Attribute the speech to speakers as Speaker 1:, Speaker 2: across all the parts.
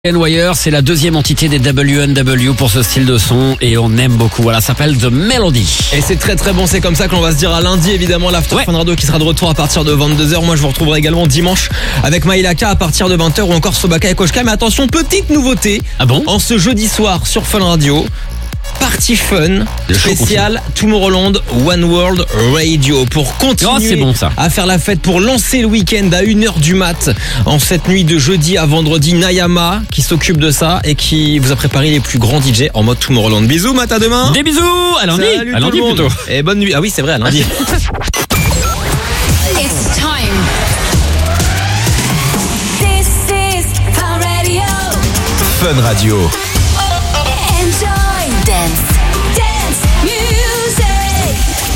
Speaker 1: Wire, c'est la deuxième entité des WNW pour ce style de son et on aime beaucoup. Voilà, ça s'appelle The Melody.
Speaker 2: Et c'est très très bon, c'est comme ça que l'on va se dire à lundi évidemment l'After Fun Radio qui sera de retour à partir de 22h. Moi je vous retrouverai également dimanche avec Maïlaka à partir de 20h ou encore Sobaka et Koshka. Mais attention, petite nouveauté.
Speaker 1: Ah bon?
Speaker 2: En ce jeudi soir sur Fun Radio, Party Fun spécial Tomorrowland One World Radio pour continuer
Speaker 1: c'est bon, ça.
Speaker 2: à faire la fête, pour lancer le week-end à 1h du mat en cette nuit de jeudi à vendredi. Nayama qui s'occupe de ça et qui vous a préparé les plus grands DJ en mode Tomorrowland. Bisous Matt, à demain.
Speaker 1: Des bisous, à lundi.
Speaker 2: Salut
Speaker 1: À lundi
Speaker 2: tout le monde.
Speaker 1: plutôt.
Speaker 2: Et bonne nuit. Ah oui c'est vrai, à lundi.
Speaker 3: It's time. This is Fun Radio.
Speaker 4: Fun Radio.
Speaker 3: Enjoy dance music.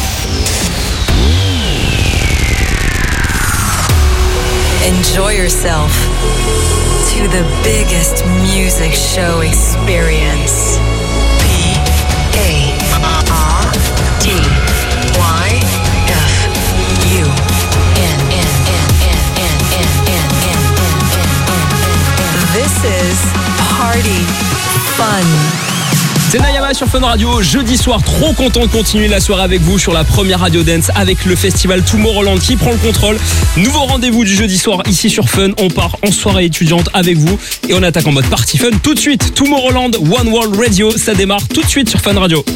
Speaker 5: Enjoy yourself to the biggest music show experience. This is Party Fun.
Speaker 2: C'est Nayama sur Fun Radio, jeudi soir, trop content de continuer la soirée avec vous sur la première radio dance avec le festival Tomorrowland qui prend le contrôle. Nouveau rendez-vous du jeudi soir ici sur Fun, on part en soirée étudiante avec vous et on attaque en mode Party Fun tout de suite. Tomorrowland One World Radio, ça démarre tout de suite sur Fun Radio.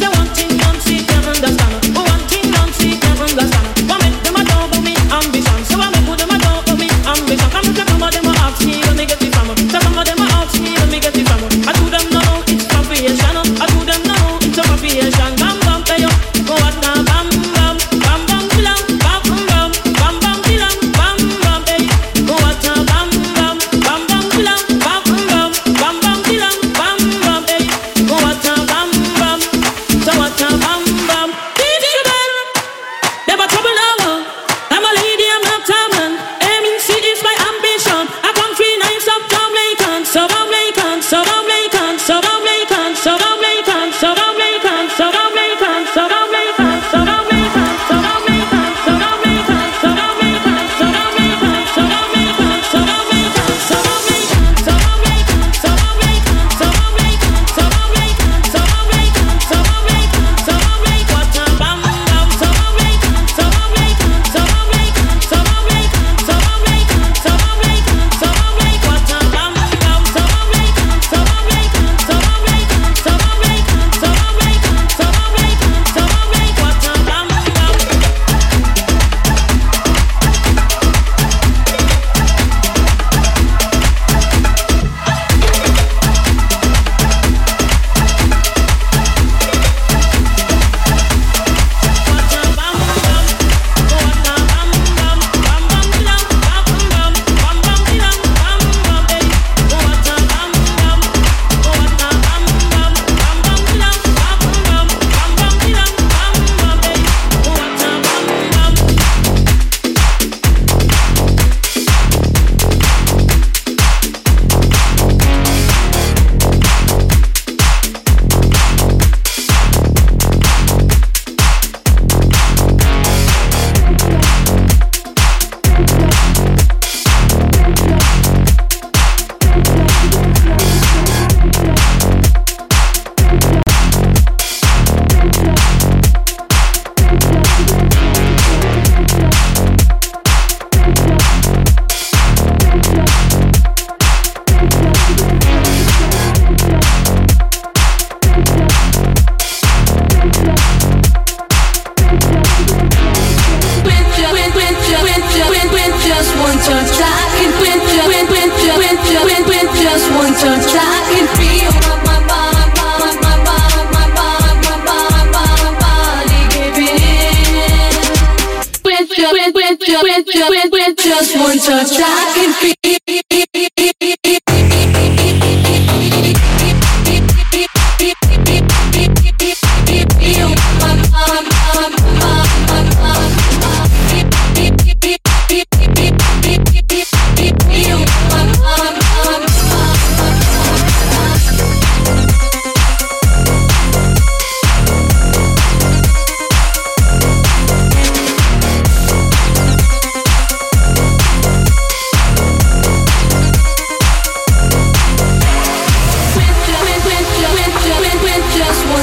Speaker 6: Just one touch, I can feel.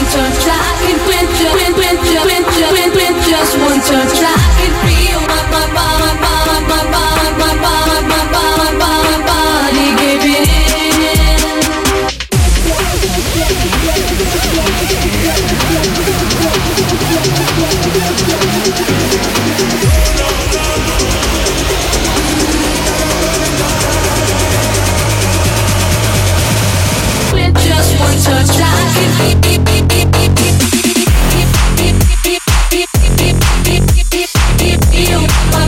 Speaker 6: touch, I can with just one touch, I can feel my body giving in. With just one touch, I can feel my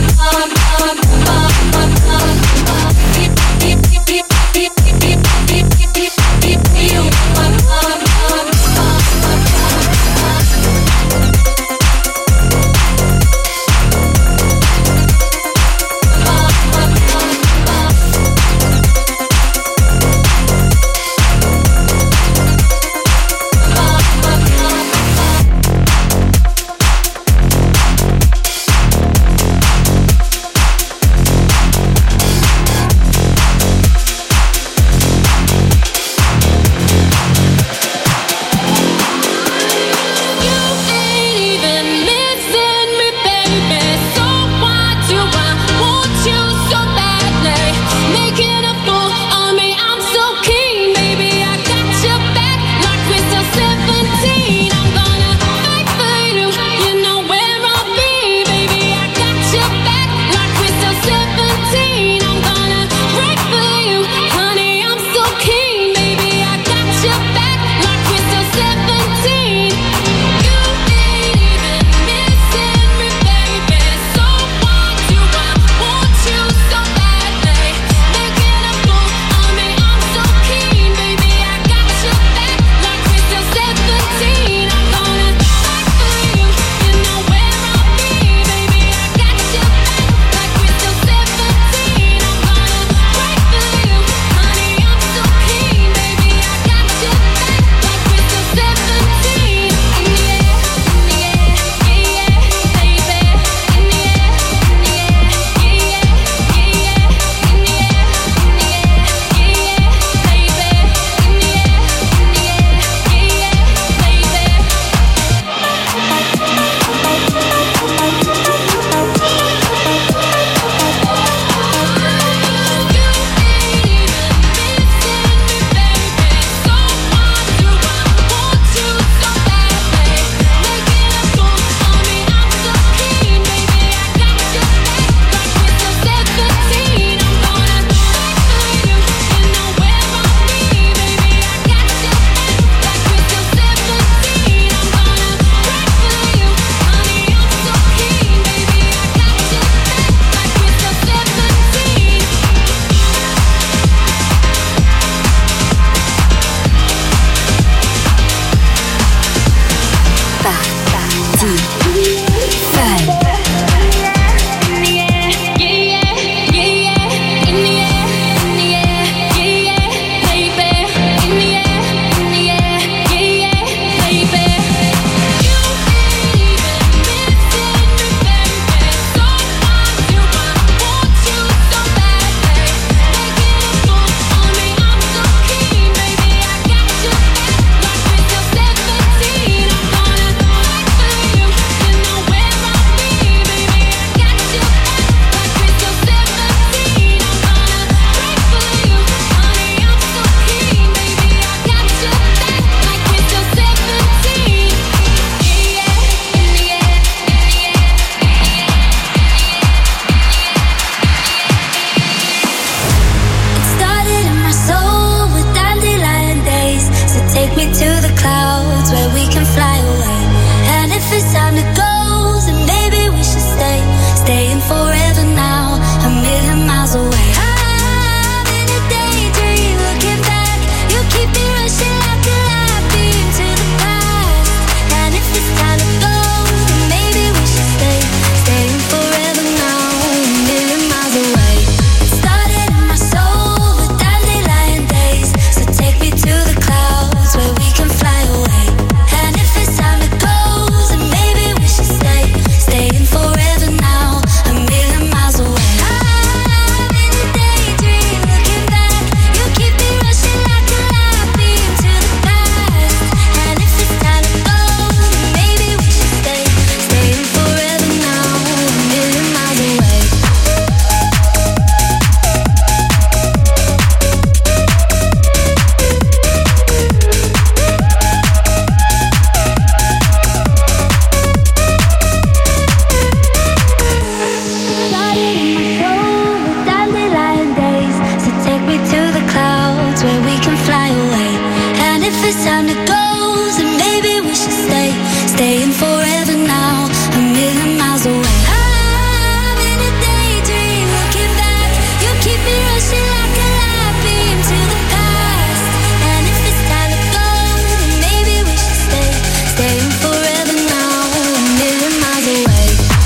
Speaker 3: it's time to go, then maybe we should staying forever now, a million miles away. I'm in a daydream, looking back. You keep me rushing like a light beam to the past. And if it's time to go, then maybe we should staying forever now, a million miles away.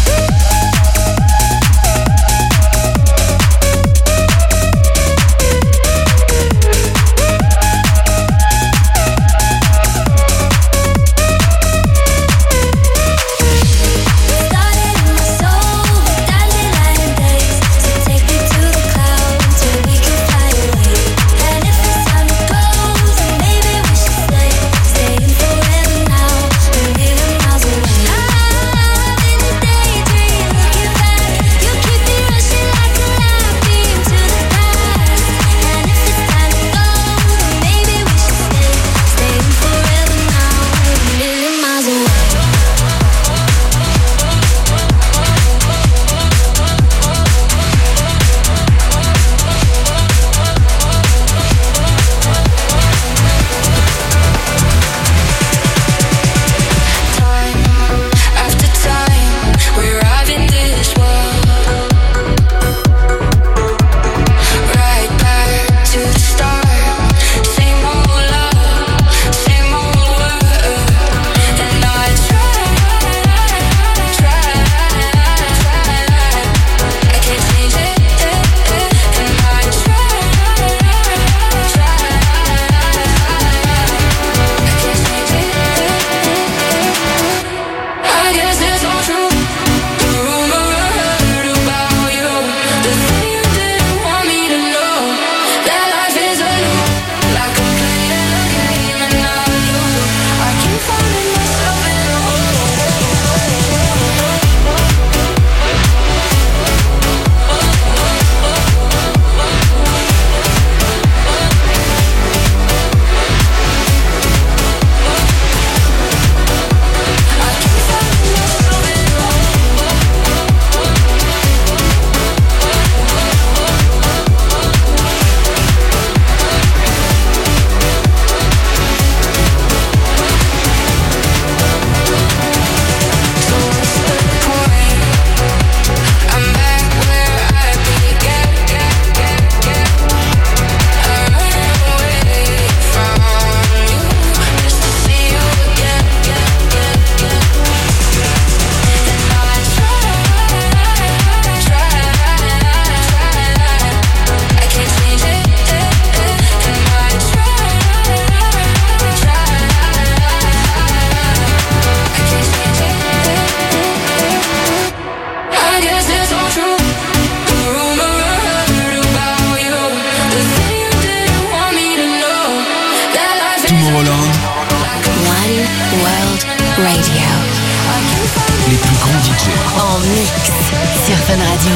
Speaker 4: Les plus grands DJ
Speaker 5: En mix sur Fun Radio.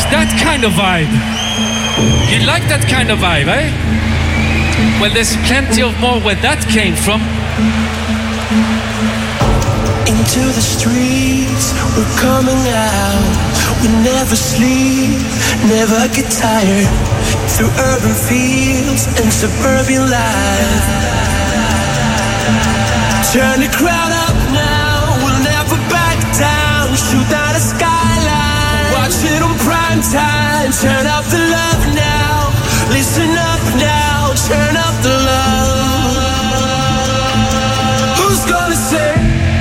Speaker 7: that kind of vibe. You like that kind of vibe, eh? Well, there's plenty of more where that came from.
Speaker 8: Into the streets, we're coming out. We never sleep, never get tired. Through urban fields and suburban life. Turn the crowd up now, we'll never back down. Shoot down the skyline, watch it on prime time. Turn up the love now, listen up now. Turn up the love. Who's gonna say?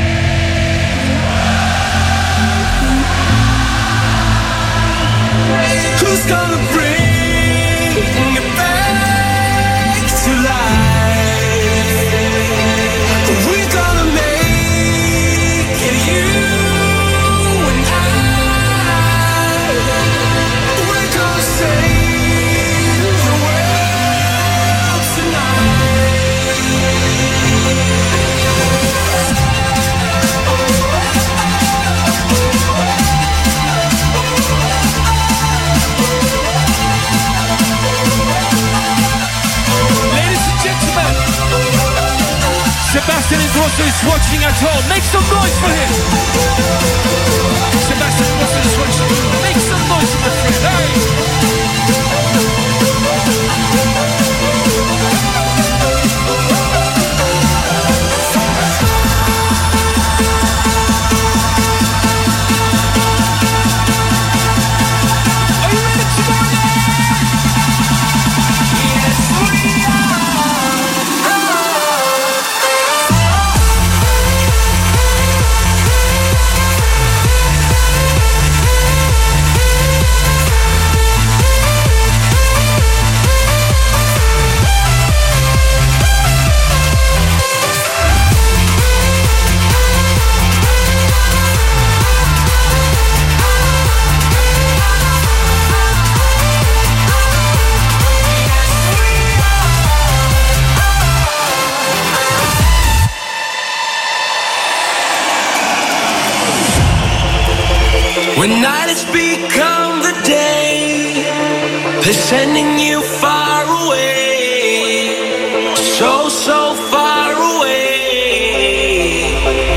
Speaker 8: Who's gonna bring it back to life? We're gonna make it, you and I. We're gonna save the world tonight. Ladies and gentlemen, Sebastian Ingrosso is watching at home. Make some noise for him. Sebastian Ingrosso is watching. Make some noise, my friend. Hey. Are you ready to go? Yes, we are. When night has become the day, they're sending you far away, so, so far away.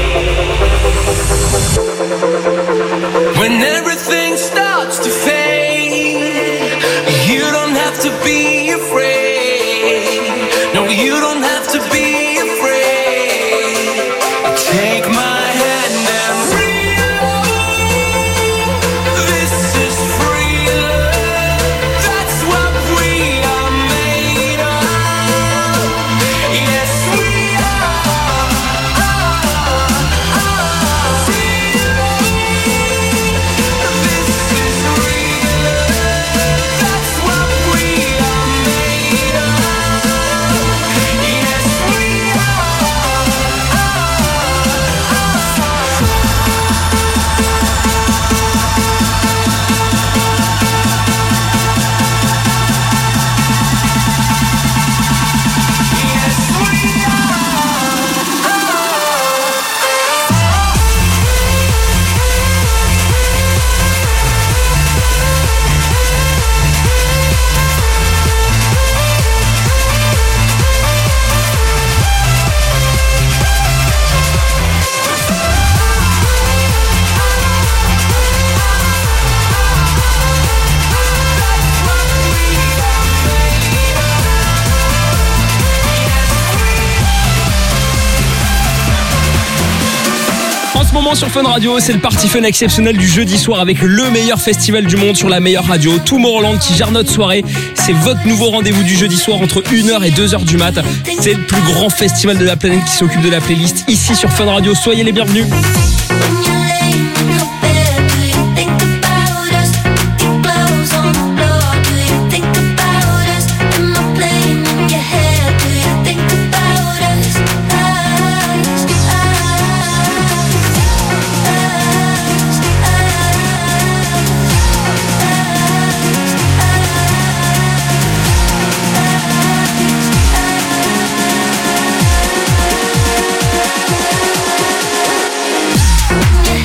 Speaker 8: When everything starts to fade, you don't have to be afraid. No, you don't have to be afraid. Take my hand and this is free love. That's what we are made of. Yes, we are. Free love. This is real love. That's what we are made of. Yes, we
Speaker 2: En ce moment sur Fun Radio, c'est le party fun exceptionnel du jeudi soir avec le meilleur festival du monde sur la meilleure radio, Tomorrowland, qui gère notre soirée. C'est votre nouveau rendez-vous du jeudi soir entre 1h et 2h du mat. C'est le plus grand festival de la planète qui s'occupe de la playlist ici sur Fun Radio. Soyez les bienvenus.
Speaker 3: Yeah.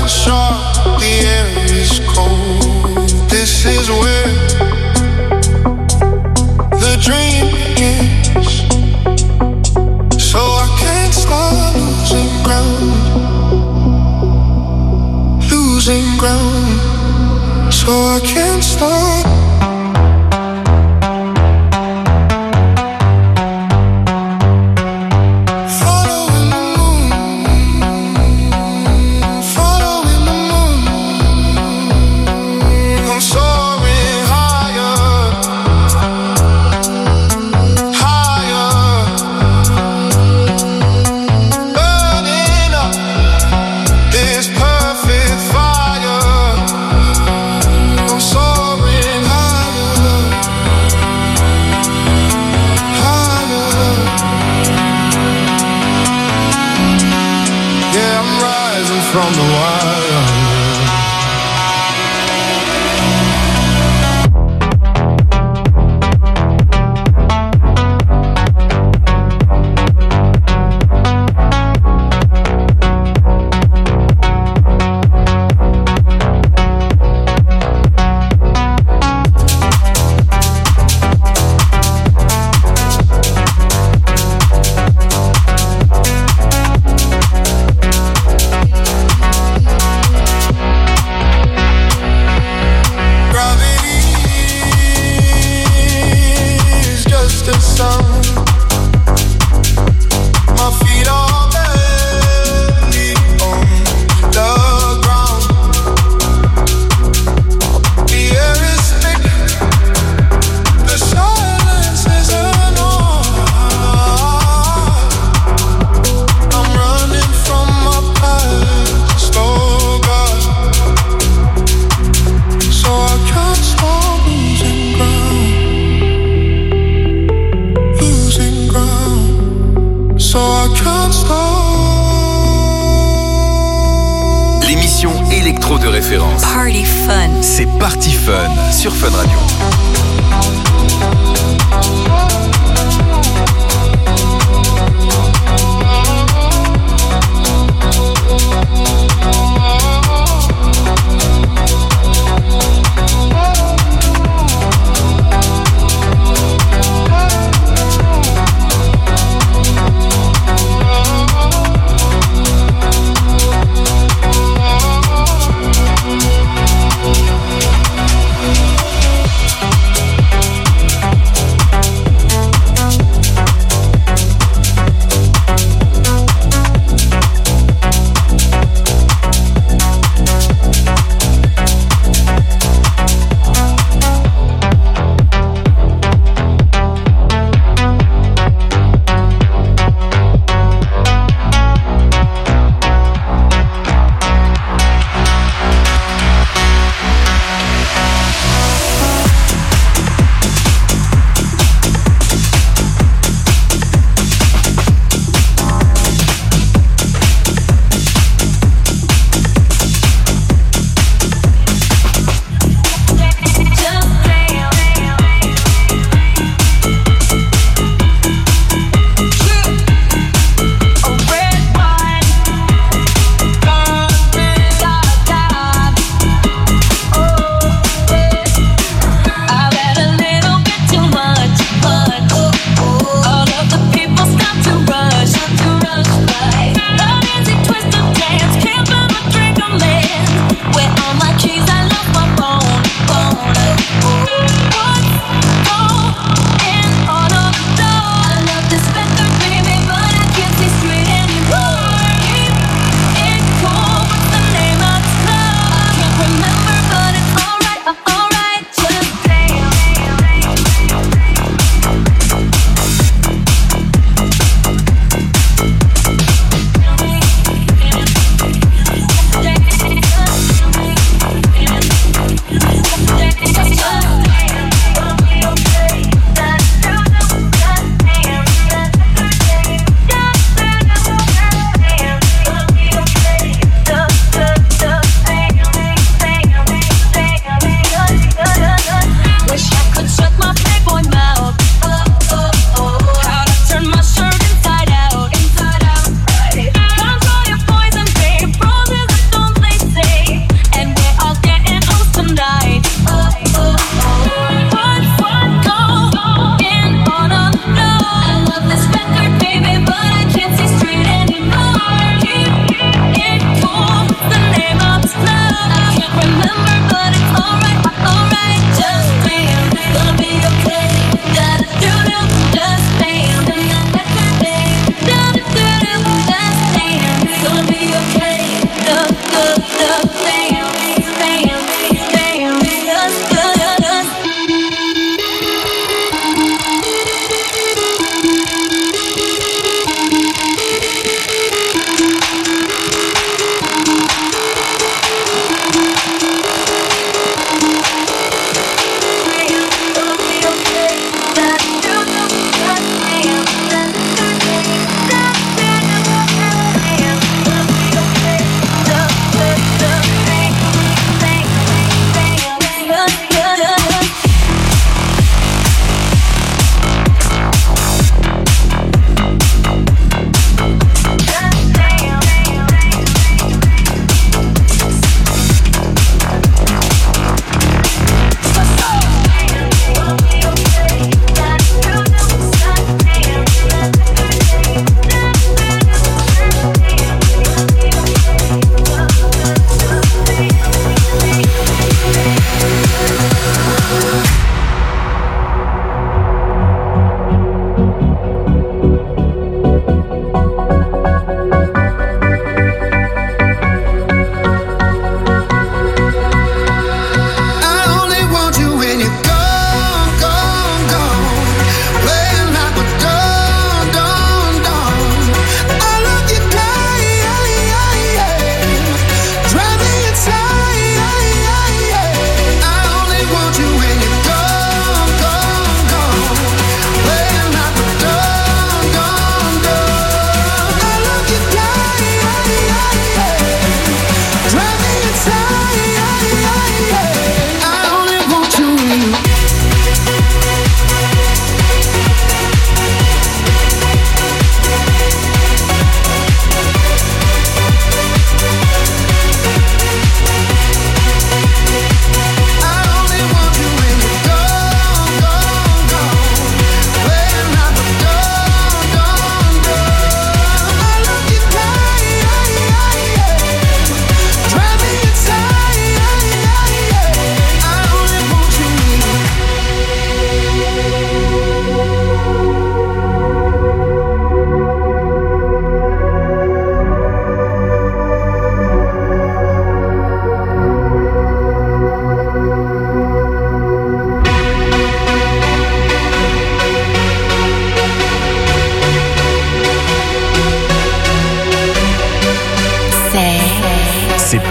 Speaker 9: is sharp, the air is cold. This is where the dream begins. So I can't start losing ground, so I can't stop. From the wire.
Speaker 4: De référence.
Speaker 5: Party Fun.
Speaker 4: C'est Party Fun sur Fun Radio.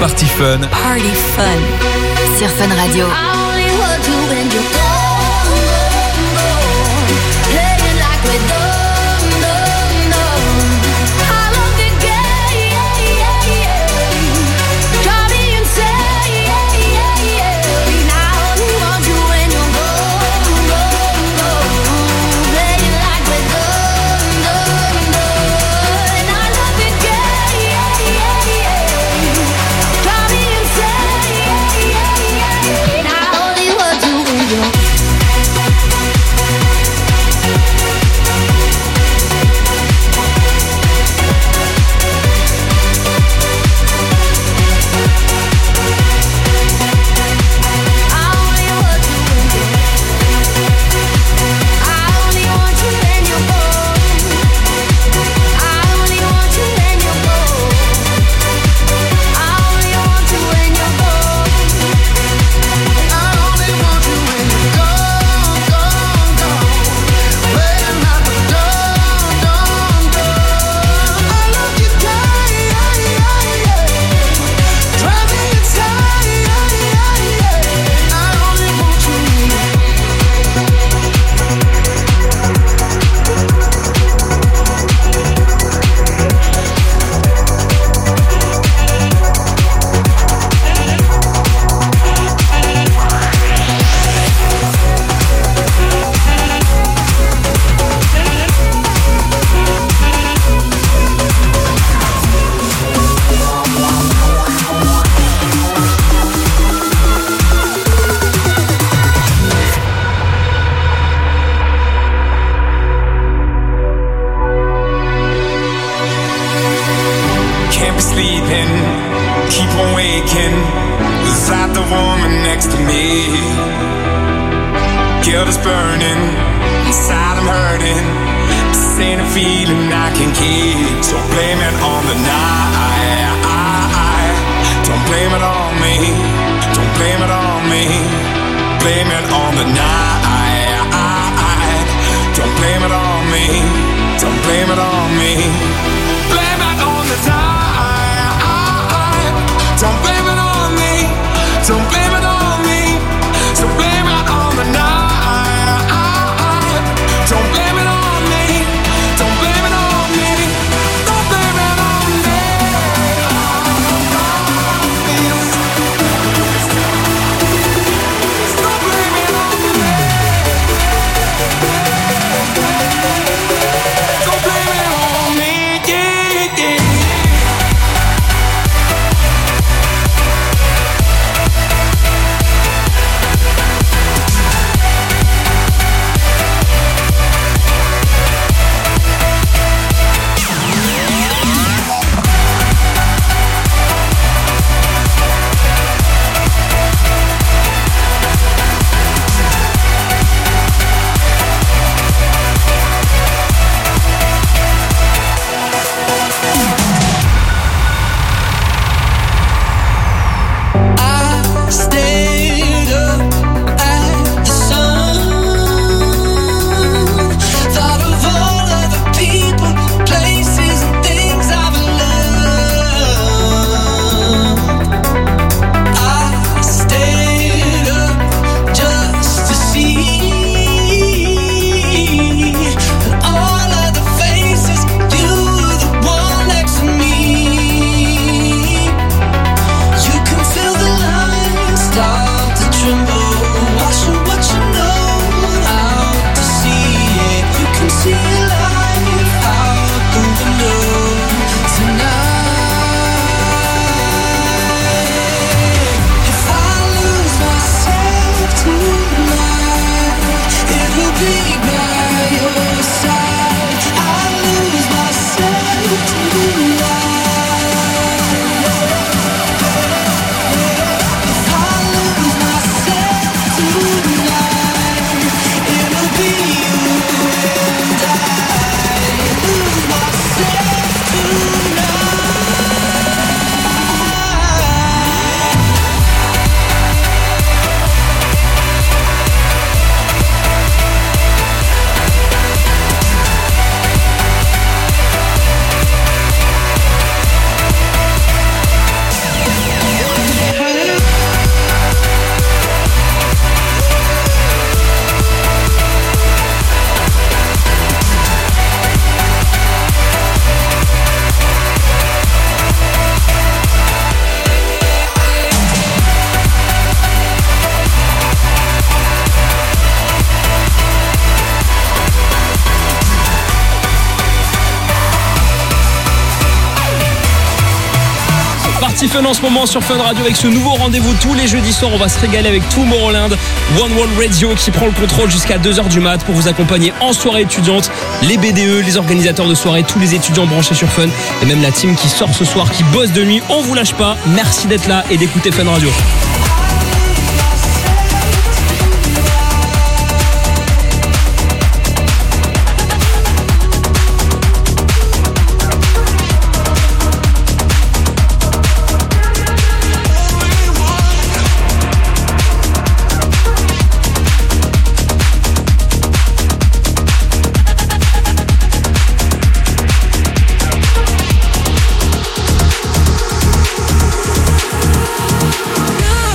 Speaker 4: Party Fun.
Speaker 5: Party Fun sur Fun Radio.
Speaker 3: I only want you when you're gone, gone, gone. Playing like we don't, don't know. I love the game, drive me insane. I only want you when you're gone, gone, gone. Playing like we don't, don't know. And I love the game, drive me insane. I only want you when you're
Speaker 8: Can't be sleeping, keep on waking without the woman next to me. Guilt is burning, inside I'm hurting. This ain't a feeling I can keep. So blame it on the night. Don't blame it on me. Don't blame it on me. Blame it on the night. Don't blame it on me. Don't blame it on me. Blame it on the night. Don't blame it on me. Don't blame it on me. So blame it on the night. Don't blame it on me. Don't blame it on me. Don't blame it on me. Don't blame it on me. Don't blame it on me. Yeah, yeah.
Speaker 2: Party Fun en ce moment sur Fun Radio avec ce nouveau rendez-vous tous les jeudis soirs. On va se régaler avec Tomorrowland, One World Radio qui prend le contrôle jusqu'à 2h du mat pour vous accompagner en soirée étudiante. Les BDE, les organisateurs de soirée, tous les étudiants branchés sur Fun et même la team qui sort ce soir, qui bosse de nuit. On vous lâche pas. Merci d'être là et d'écouter Fun Radio.
Speaker 8: Now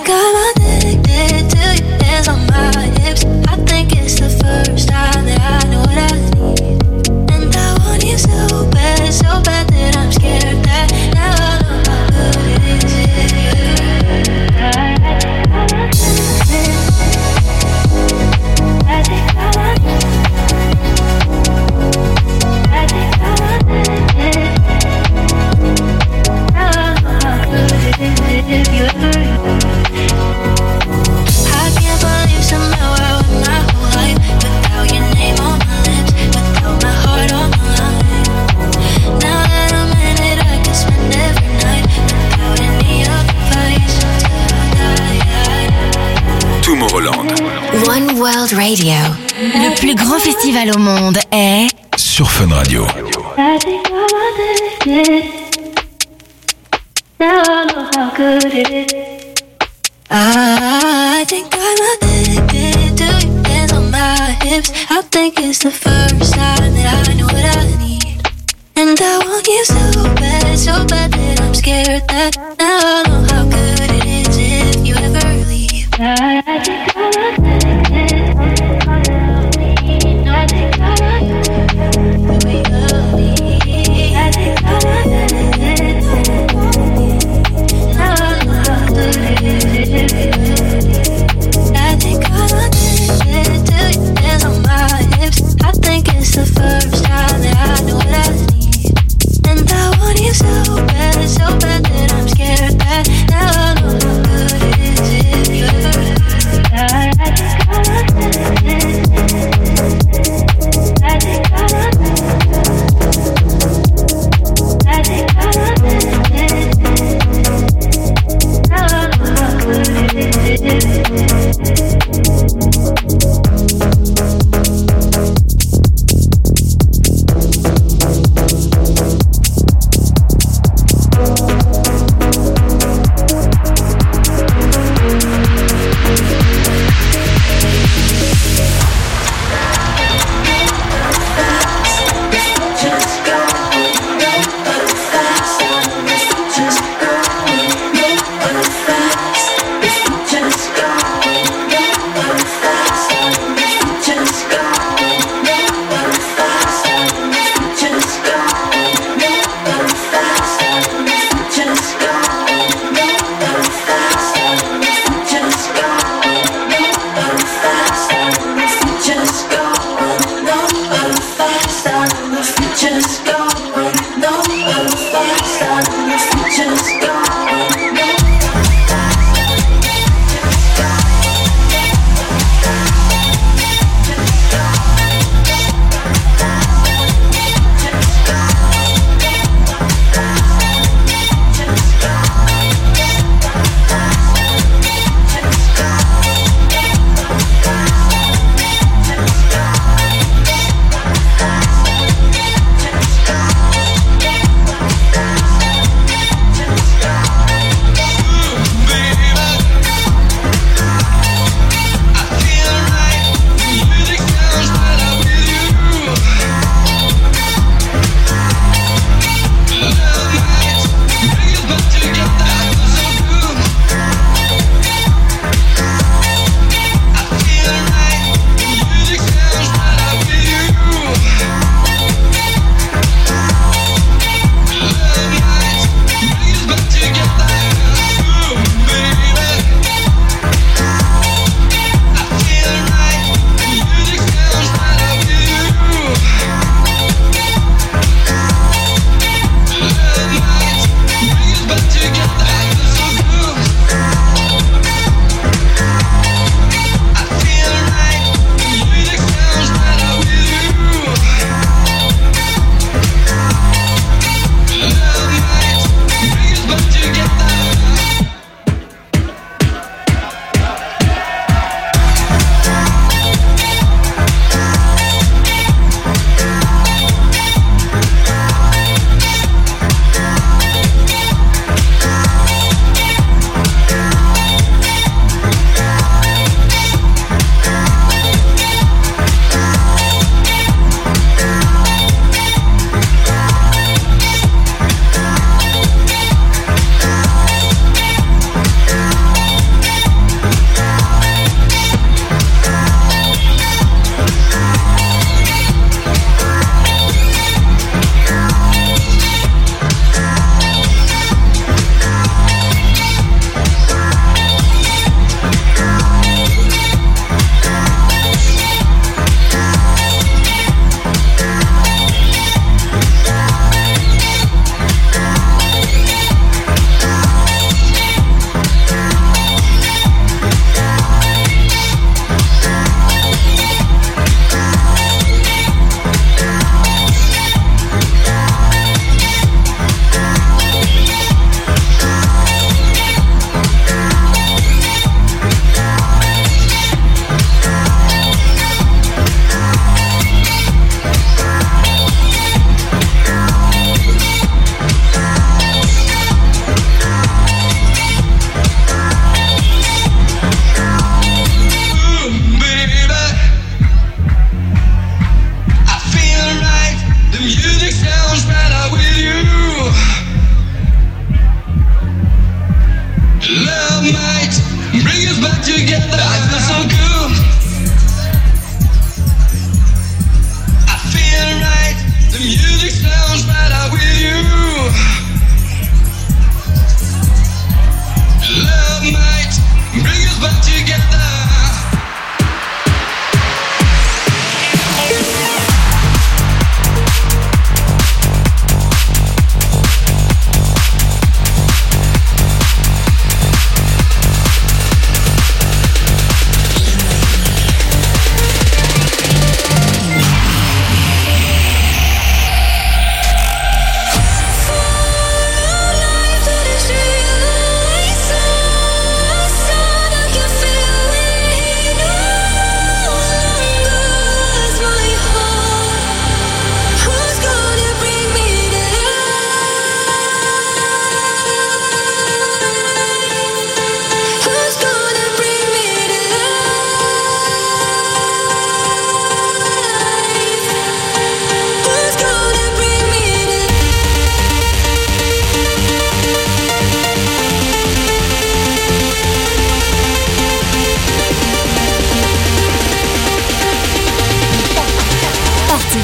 Speaker 3: think I'm addicted to your hands on my hips. I think it's the first time that I know what I need. And I want you so bad that I'm scared that now I know how good it is if you
Speaker 5: One World Radio. Le plus grand festival au monde est
Speaker 4: sur Fun Radio.
Speaker 3: I think I'm addicted. Now I know how good it is. I think I'm addicted to your hands on my hips. I think it's the first time that I know what I need. And I want you so bad that I'm scared that now I know how good it is if you ever leave. I think I'm addicted. I think I'm addicted. I think I'm addicted. Now I know how good it is if you ever leave.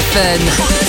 Speaker 10: Fun.